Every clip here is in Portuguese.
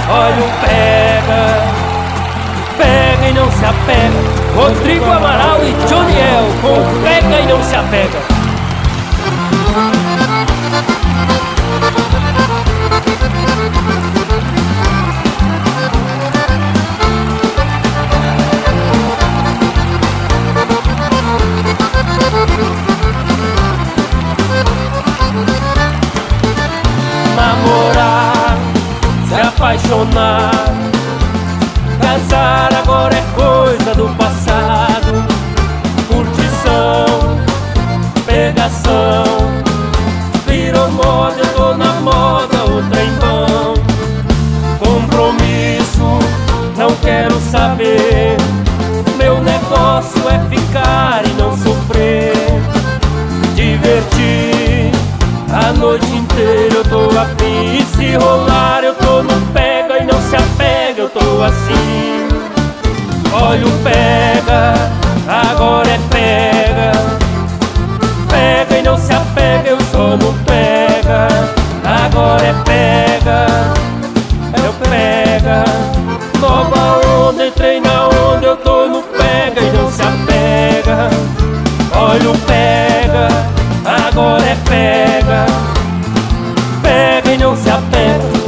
Olha o pega, pega e não se apega. Rodrigo Amaral e Joniel com pega e não se apega. Namorar, se apaixonar, casar agora é coisa do passado. Curtição, pegação, virou moda, eu tô na moda, outra em vão. Compromisso, não quero saber, meu negócio é ficar e não sofrer. Divertir a noite inteira, eu tô afim. E se rolar, eu tô no pega e não se apega, eu tô assim. Olha o pega, agora é pega. Pega e não se apega, eu só no pega. Agora é pega, eu pega. Nova onda, entrei na onda, eu tô no pega e não se apega. Olha o pega, agora é pega. Pega e não se apega.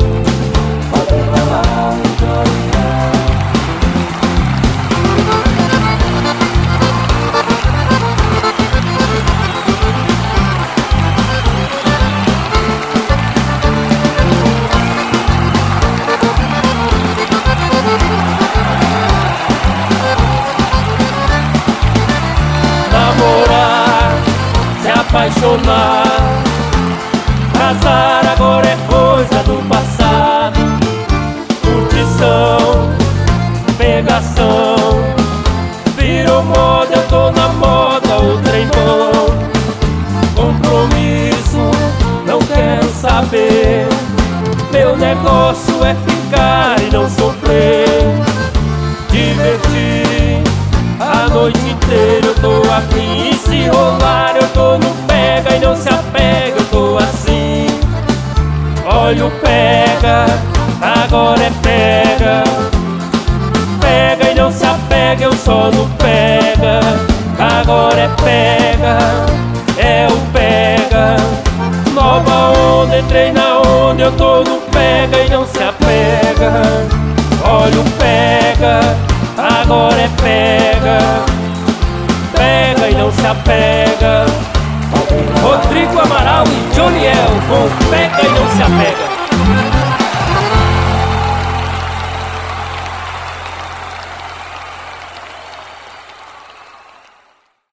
Namorar, se apaixonar, casar agora é coisa do passado. Curtição, pegação, virou moda, eu tô na moda, outra em vão. Compromisso, não quero saber, meu negócio é ficar e não sofrer. Divertir a noite inteira, eu tô afim. E se rolar, eu tô no pega e não se apega, eu tô assim. Olha o pega, agora é pega. Pega e não se apega, eu só no pega. Agora é pega, é o pega. Nova onda, entrei na onda, eu tô no pega e não se apega. Olha o pega, agora é pega. Pega e não se apega. Rodrigo Amaral e Joniel com pega e não se apega.